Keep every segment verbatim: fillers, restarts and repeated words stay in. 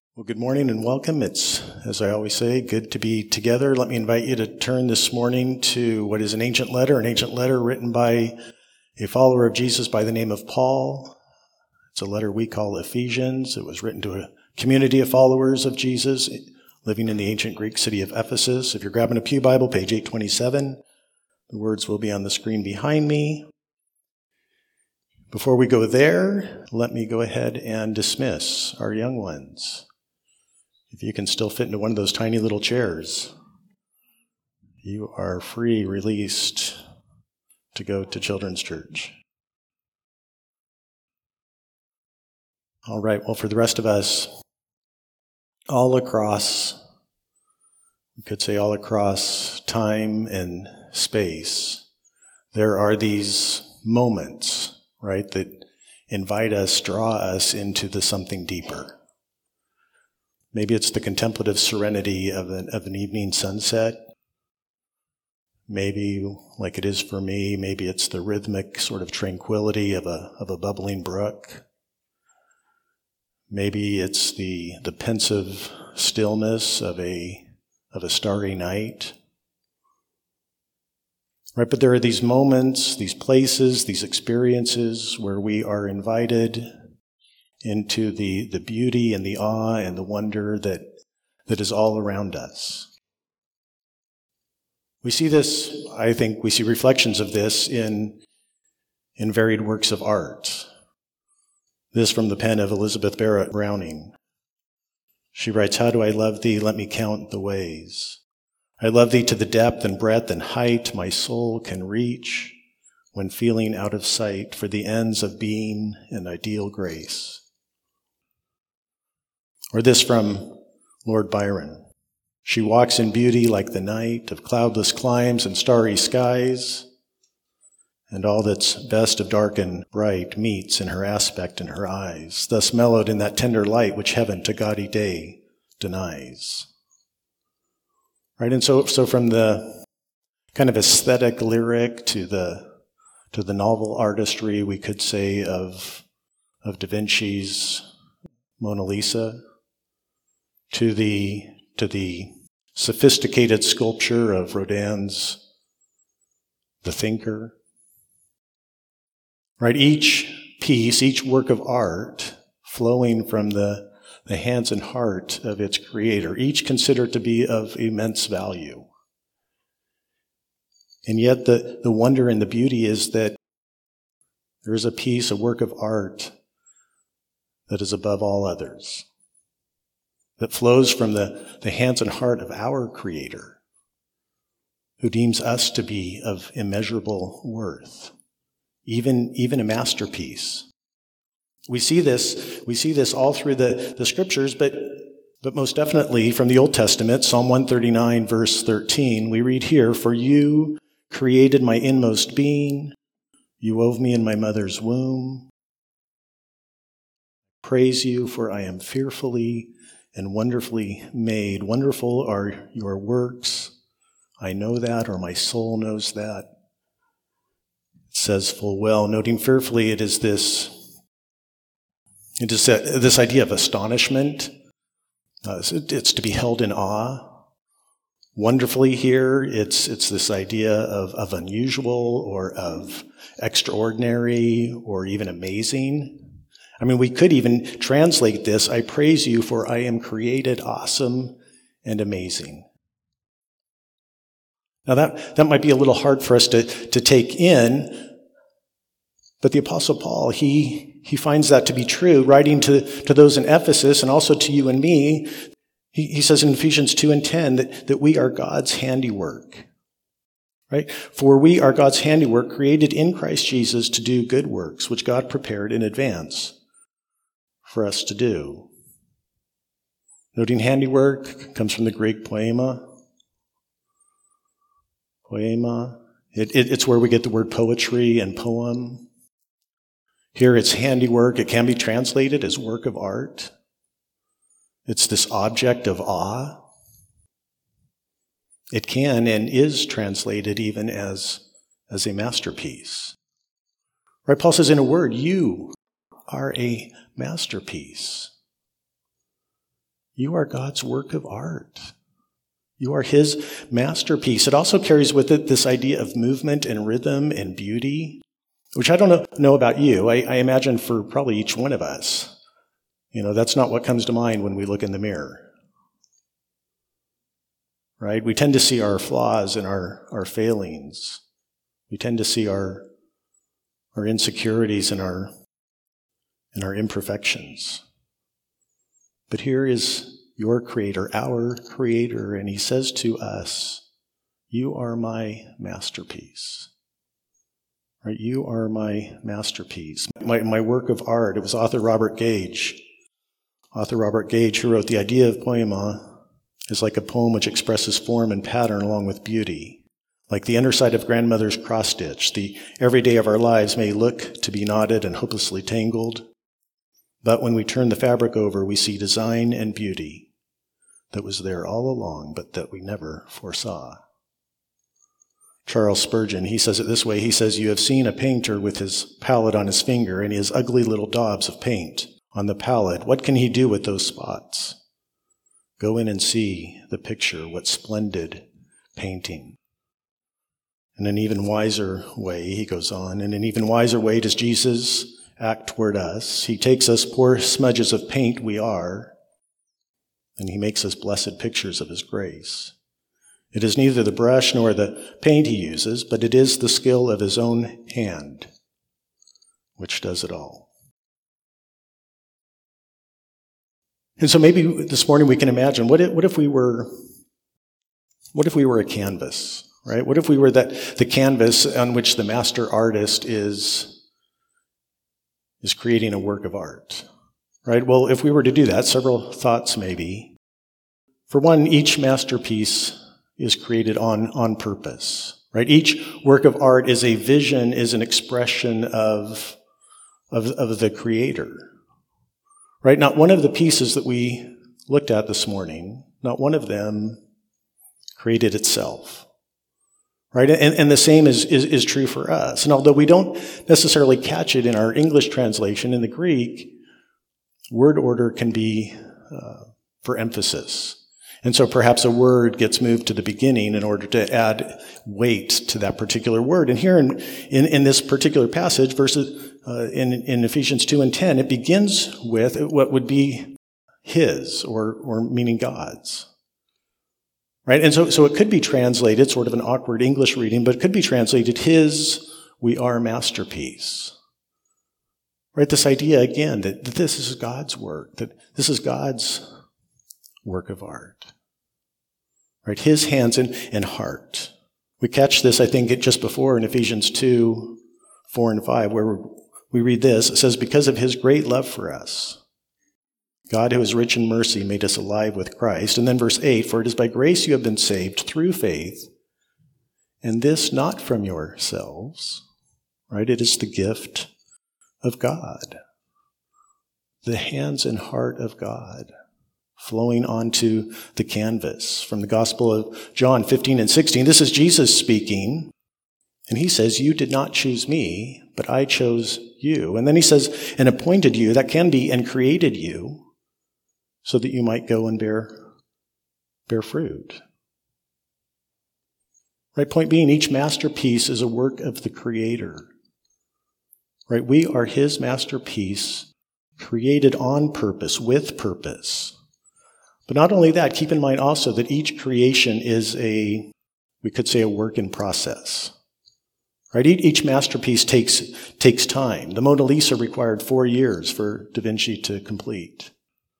Well, good morning and welcome. It's, as I always say, good to be together. Let me invite you to turn this morning to what is an ancient letter, an ancient letter written by a follower of Jesus by the name of Paul. It's a letter we call Ephesians. It was written to a community of followers of Jesus living in the ancient Greek city of Ephesus. If you're grabbing a pew Bible, page eight twenty-seven, the words will be on the screen behind me. Before we go there, let me go ahead and dismiss our young ones. If you can still fit into one of those tiny little chairs, you are free, released to go to Children's Church. All right, well, for the rest of us, all across, we could say all across time and space, there are these moments, right, that invite us, draw us into the something deeper. Maybe it's the contemplative serenity of an, of an evening sunset. Maybe, like it is for me, maybe it's the rhythmic sort of tranquility of a of a bubbling brook. Maybe it's the the pensive stillness of a of a starry night. Right, but there are these moments, these places, these experiences where we are invited into the, the beauty and the awe and the wonder that, that is all around us. We see this, I think we see reflections of this in, in varied works of art. This from the pen of Elizabeth Barrett Browning. She writes, "How do I love thee? Let me count the ways. I love thee to the depth and breadth and height my soul can reach when feeling out of sight for the ends of being and ideal grace." Or this from Lord Byron. "She walks in beauty like the night of cloudless climes and starry skies, and all that's best of dark and bright meets in her aspect and her eyes, thus mellowed in that tender light which heaven to gaudy day denies." Right, and so so from the kind of aesthetic lyric to the to the novel artistry, we could say, of of Da Vinci's Mona Lisa, to the to the sophisticated sculpture of Rodin's The Thinker. Right, each piece, each work of art flowing from the, the hands and heart of its creator, each considered to be of immense value. And yet the, the wonder and the beauty is that there is a piece, a work of art that is above all others, that flows from the, the hands and heart of our Creator, who deems us to be of immeasurable worth, even, even a masterpiece. We see this, we see this all through the, the scriptures, but, but most definitely from the Old Testament, Psalm one thirty-nine, verse thirteen, we read here, "For you created my inmost being, you wove me in my mother's womb. Praise you, for I am fearfully and wonderfully made. Wonderful are your works. I know that, or my soul knows that." It says full well, noting fearfully, it is this, it is this idea of astonishment. Uh, it's to be held in awe. Wonderfully here, it's it's this idea of, of unusual or of extraordinary or even amazing. I mean, we could even translate this, "I praise you, for I am created awesome and amazing." Now that, that might be a little hard for us to, to take in, but the Apostle Paul, he, he finds that to be true, writing to, to those in Ephesus and also to you and me. He, he says in Ephesians two and ten that, that we are God's handiwork, right? "For we are God's handiwork, created in Christ Jesus to do good works, which God prepared in advance for us to do." Noting handiwork comes from the Greek poema. Poema. It, it, it's where we get the word poetry and poem. Here it's handiwork. It can be translated as work of art. It's this object of awe. It can and is translated even as, as a masterpiece. Right? Paul says, in a word, you are a masterpiece. You are God's work of art. You are his masterpiece. It also carries with it this idea of movement and rhythm and beauty, which I don't know, know about you. I, I imagine for probably each one of us, you know, that's not what comes to mind when we look in the mirror. Right? We tend to see our flaws and our, our failings. We tend to see our, our insecurities and our, and our imperfections. But here is your creator, our creator, and he says to us, you are my masterpiece. Right? You are my masterpiece. My, my work of art. It was author Robert Gage. Author Robert Gage who wrote, the idea of poema is like a poem which expresses form and pattern along with beauty. Like the underside of grandmother's cross-stitch, the everyday of our lives may look to be knotted and hopelessly tangled, but when we turn the fabric over, we see design and beauty that was there all along, but that we never foresaw. Charles Spurgeon, he says it this way. He says, you have seen a painter with his palette on his finger and his ugly little daubs of paint on the palette. What can he do with those spots? Go in and see the picture, what splendid painting. In an even wiser way, he goes on, in an even wiser way does Jesus act toward us. He takes us poor smudges of paint we are, and he makes us blessed pictures of his grace. It is neither the brush nor the paint he uses, but it is the skill of his own hand, which does it all. And so maybe this morning we can imagine, what if, what if we were, what if we were a canvas, right? What if we were that the canvas on which the master artist is, is creating a work of art, right? Well, if we were to do that, several thoughts maybe. For one, each masterpiece is created on, on purpose, right? Each work of art is a vision, is an expression of, of, of the creator. Right? Not one of the pieces that we looked at this morning, not one of them created itself. Right? And, and the same is, is, is true for us. And although we don't necessarily catch it in our English translation, in the Greek, word order can be uh, for emphasis. And so perhaps a word gets moved to the beginning in order to add weight to that particular word. And here in, in, in this particular passage, verses uh, in, in Ephesians two and ten, it begins with what would be his, or, or meaning God's. Right? And so, so it could be translated, sort of an awkward English reading, but it could be translated, his, we are masterpiece. Right? This idea, again, that, that this is God's work, that this is God's work of art. Right? His hands and, and heart. We catch this, I think, just before in Ephesians two, four and five, where we read this. It says, because of his great love for us, God, who is rich in mercy, made us alive with Christ. And then verse eight, for it is by grace you have been saved through faith, and this not from yourselves. Right? It is the gift of God. The hands and heart of God flowing onto the canvas. From the Gospel of John fifteen and sixteen, this is Jesus speaking, and he says, you did not choose me, but I chose you. And then he says, and appointed you, that can be, and created you, so that you might go and bear, bear fruit. Right? Point being, each masterpiece is a work of the Creator. Right? We are his masterpiece, created on purpose, with purpose. But not only that, keep in mind also that each creation is a, we could say, a work in process. Right? Each masterpiece takes, takes time. The Mona Lisa required four years for Da Vinci to complete.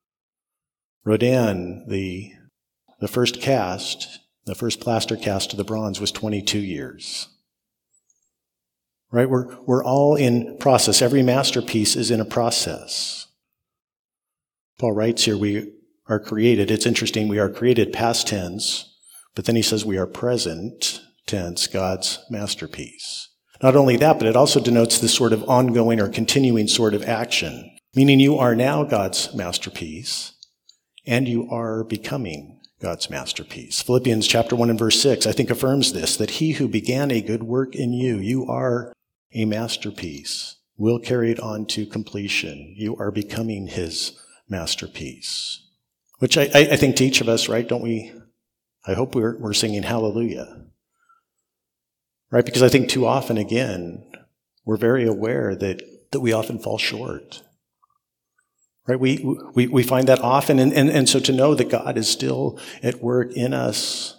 Rodin, the, the first cast, the first plaster cast of the bronze was twenty-two years. Right? We're, we're all in process. Every masterpiece is in a process. Paul writes here, we are created. It's interesting, we are created past tense, but then he says we are present tense, God's masterpiece. Not only that, but it also denotes this sort of ongoing or continuing sort of action, meaning you are now God's masterpiece, and you are becoming God's masterpiece. Philippians chapter one and verse six, I think, affirms this, that he who began a good work in you, you are a masterpiece, will carry it on to completion. You are becoming his masterpiece. Which I, I think to each of us, right, don't we, I hope we're, we're singing hallelujah. Right, because I think too often, again, we're very aware that, that we often fall short. Right, we, we, we find that often, and, and, and so to know that God is still at work in us.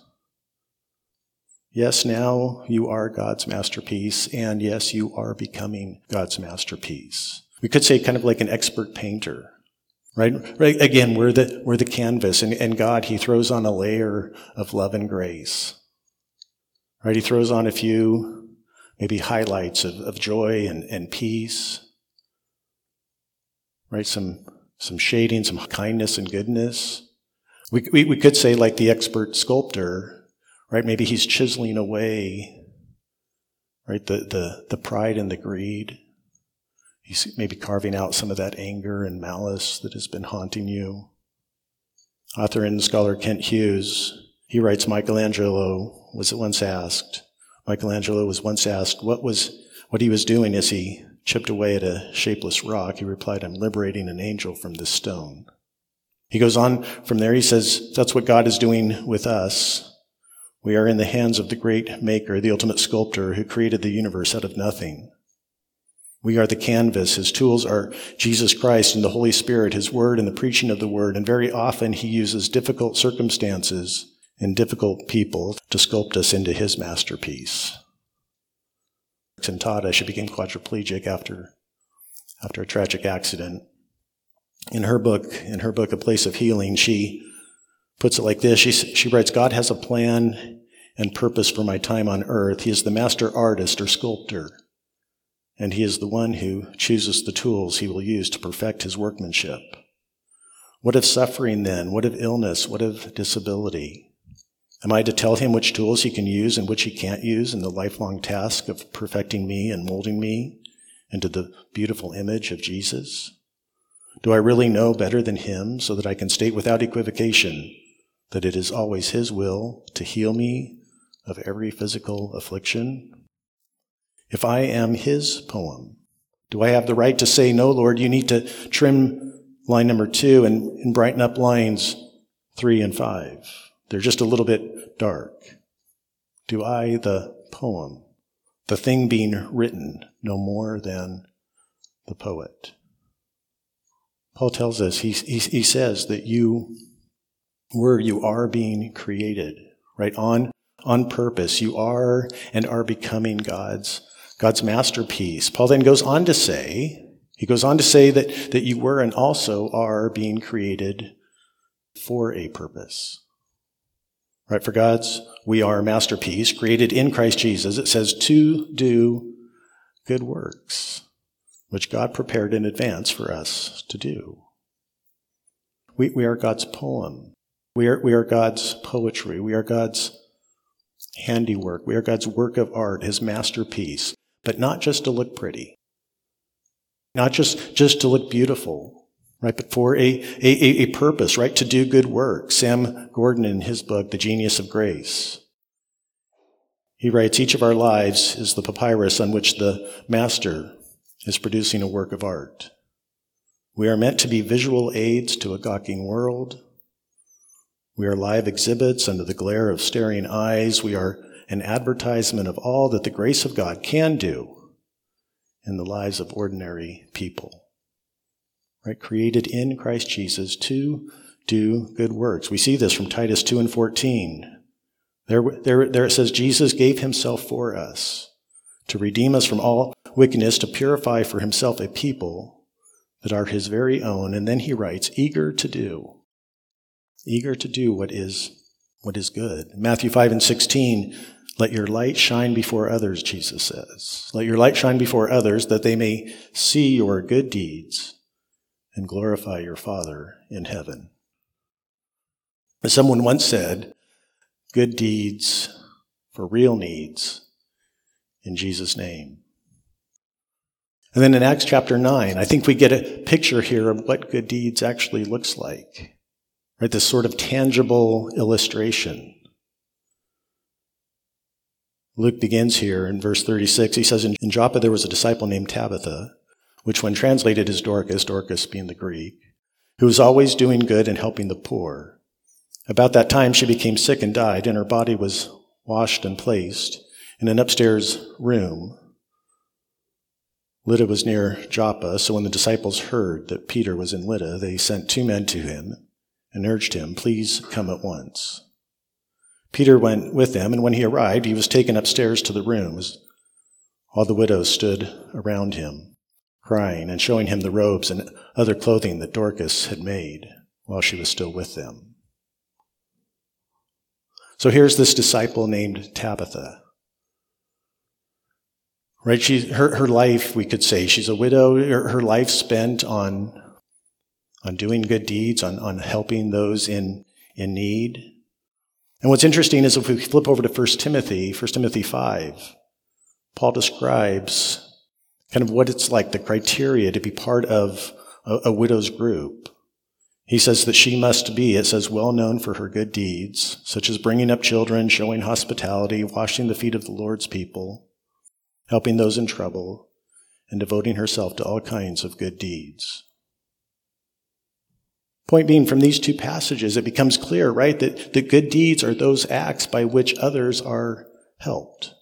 Yes, now you are God's masterpiece, and yes, you are becoming God's masterpiece. We could say kind of like an expert painter, right? Right. Again, we're the, we're the canvas, and, and God, he throws on a layer of love and grace. Right, he throws on a few, maybe highlights of, of joy and, and peace. Right, some some shading, some kindness and goodness. We, we we could say like the expert sculptor, right? Maybe he's chiseling away, right, the the the pride and the greed. He's maybe carving out some of that anger and malice that has been haunting you. Author and scholar Kent Hughes, he writes, Michelangelo was once asked, Michelangelo was once asked what was what he was doing as he chipped away at a shapeless rock. He replied, I'm liberating an angel from this stone. He goes on from there, he says, that's what God is doing with us. We are in the hands of the great maker, the ultimate sculptor who created the universe out of nothing. We are the canvas. His tools are Jesus Christ and the Holy Spirit, his word and the preaching of the word. And very often he uses difficult circumstances and difficult people to sculpt us into his masterpiece. And Tada, she became quadriplegic after, after a tragic accident. In her book, in her book, A Place of Healing, she puts it like this. She, she writes, God has a plan and purpose for my time on earth. He is the master artist or sculptor, and he is the one who chooses the tools he will use to perfect his workmanship. What of suffering then? What of illness? What of disability? Am I to tell him which tools he can use and which he can't use in the lifelong task of perfecting me and molding me into the beautiful image of Jesus? Do I really know better than him so that I can state without equivocation that it is always his will to heal me of every physical affliction? If I am his poem, do I have the right to say, no, Lord, you need to trim line number two and, and brighten up lines three and five? They're just a little bit dark. Do I, the poem, the thing being written, know more than the poet? Paul tells us, he, he, he says that you were, you are being created, right? On, on purpose. You are and are becoming God's, God's masterpiece. Paul then goes on to say, he goes on to say that, that you were and also are being created for a purpose. Right, for God's, we are a masterpiece created in Christ Jesus. It says to do good works, which God prepared in advance for us to do. We, we are God's poem. We are, we are God's poetry. We are God's handiwork. We are God's work of art, his masterpiece, but not just to look pretty, not just, just to look beautiful. Right, but for a, a, a purpose, right, to do good work. Sam Gordon, in his book, The Genius of Grace, he writes, each of our lives is the papyrus on which the master is producing a work of art. We are meant to be visual aids to a gawking world. We are live exhibits under the glare of staring eyes. We are an advertisement of all that the grace of God can do in the lives of ordinary people. Right, created in Christ Jesus to do good works. We see this from Titus two and fourteen. There, there, there it says, Jesus gave himself for us to redeem us from all wickedness, to purify for himself a people that are his very own. And then he writes, eager to do, eager to do what is, what is good. Matthew five and sixteen, let your light shine before others, Jesus says. Let your light shine before others that they may see your good deeds and glorify your Father in heaven. As someone once said, good deeds for real needs in Jesus' name. And then in Acts chapter nine, I think we get a picture here of what good deeds actually looks like. Right, this sort of tangible illustration. Luke begins here in verse thirty-six. He says, in Joppa there was a disciple named Tabitha, which when translated is Dorcas, Dorcas being the Greek, who was always doing good and helping the poor. About that time, she became sick and died, and her body was washed and placed in an upstairs room. Lydda was near Joppa, so when the disciples heard that Peter was in Lydda, they sent two men to him and urged him, "Please come at once." Peter went with them, and when he arrived, he was taken upstairs to the room as all the widows stood around him, crying and showing him the robes and other clothing that Dorcas had made while she was still with them. So here's this disciple named Tabitha. Right, she, her, her life, we could say, she's a widow, her, her life spent on, on doing good deeds, on, on helping those in, in need. And what's interesting is if we flip over to First Timothy, First Timothy five, Paul describes kind of what it's like, the criteria to be part of a, a widow's group. He says that she must be, it says, well known for her good deeds, such as bringing up children, showing hospitality, washing the feet of the Lord's people, helping those in trouble, and devoting herself to all kinds of good deeds. Point being, from these two passages, it becomes clear, right, that, that good deeds are those acts by which others are helped.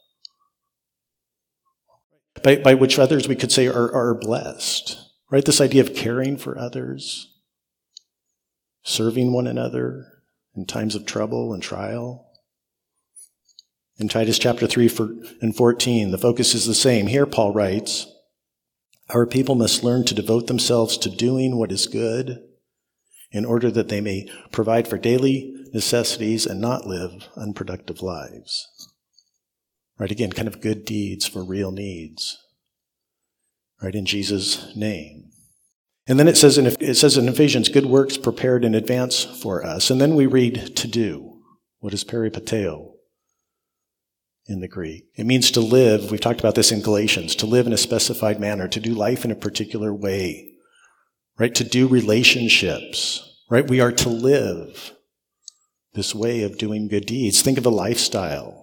By, by which others, we could say, are, are blessed. Right? This idea of caring for others, serving one another in times of trouble and trial. In Titus chapter three and fourteen, the focus is the same. Here Paul writes, "Our people must learn to devote themselves to doing what is good in order that they may provide for daily necessities and not live unproductive lives." Right, again, kind of good deeds for real needs. Right, in Jesus' name. And then it says in, it says in Ephesians, good works prepared in advance for us. And then we read to do. What is peripateo in the Greek? It means to live. We've talked about this in Galatians, to live in a specified manner, to do life in a particular way. Right, to do relationships. Right, we are to live this way of doing good deeds. Think of a lifestyle.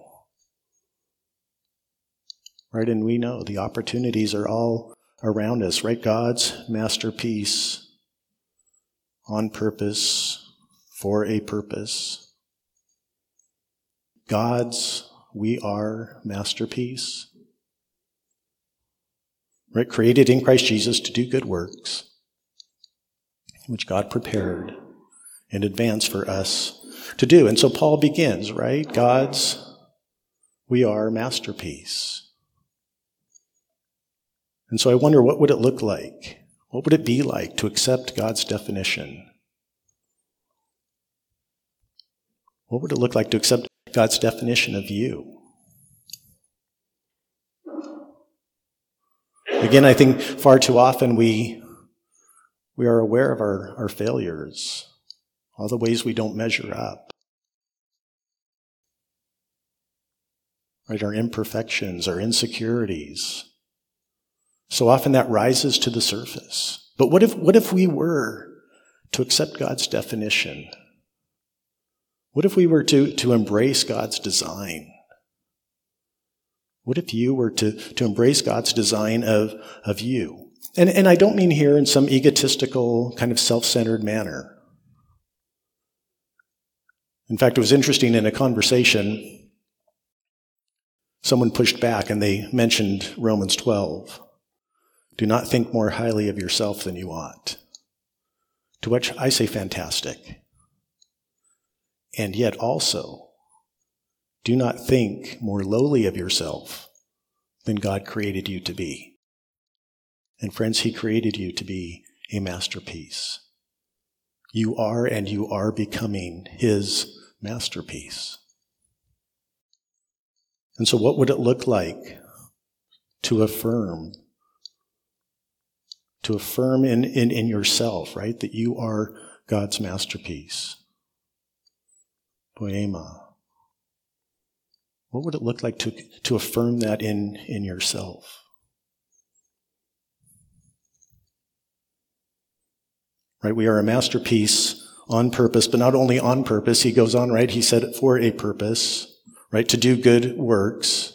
Right, and we know the opportunities are all around us, right? God's masterpiece, on purpose, for a purpose. God's, we are masterpiece. Right, created in Christ Jesus to do good works, which God prepared in advance for us to do. And so Paul begins, right? God's, we are masterpiece. And so I wonder, what would it look like? What would it be like to accept God's definition? What would it look like to accept God's definition of you? Again, I think far too often we, we are aware of our, our failures, all the ways we don't measure up. Right, our imperfections, our insecurities. So often that rises to the surface. But what if, what if we were to accept God's definition? What if we were to, to embrace God's design? What if you were to, to embrace God's design of, of you? And, and I don't mean here in some egotistical, kind of self-centered manner. In fact, it was interesting in a conversation, someone pushed back and they mentioned Romans twelve. Do not think more highly of yourself than you ought. To which I say, fantastic. And yet also, do not think more lowly of yourself than God created you to be. And friends, He created you to be a masterpiece. You are and you are becoming His masterpiece. And so what would it look like to affirm To affirm in, in, in yourself, right, that you are God's masterpiece? Poema. What would it look like to, to affirm that in, in yourself? Right, we are a masterpiece on purpose, but not only on purpose. He goes on, right, he said it for a purpose, right, to do good works.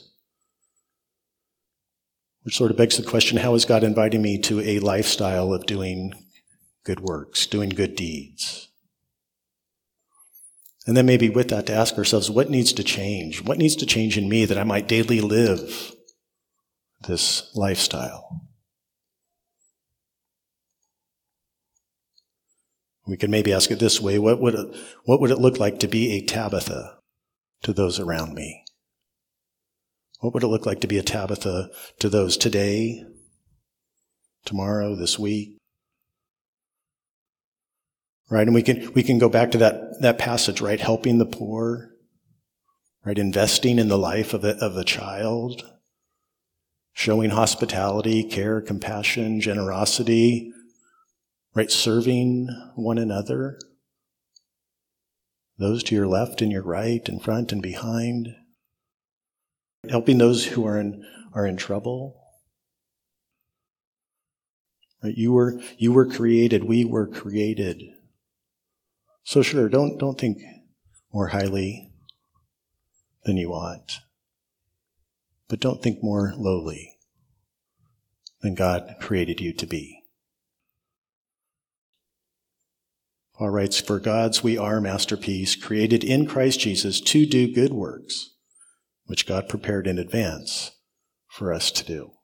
Which sort of begs the question, how is God inviting me to a lifestyle of doing good works, doing good deeds. And then maybe with that to ask ourselves, what needs to change? What needs to change in me that I might daily live this lifestyle? We could maybe ask it this way, what would it, what would it look like to be a Tabitha to those around me? What would it look like to be a Tabitha to those today, tomorrow, this week? Right, and we can we can go back to that, that passage, right? Helping the poor, right? Investing in the life of a, of a child, showing hospitality, care, compassion, generosity, right? Serving one another. Those to your left and your right, in front and behind. Helping those who are in are in trouble. Right? You were you were created, we were created. So sure, don't don't think more highly than you ought. But don't think more lowly than God created you to be. Paul writes, "For God's we are masterpiece, created in Christ Jesus to do good works, which God prepared in advance for us to do."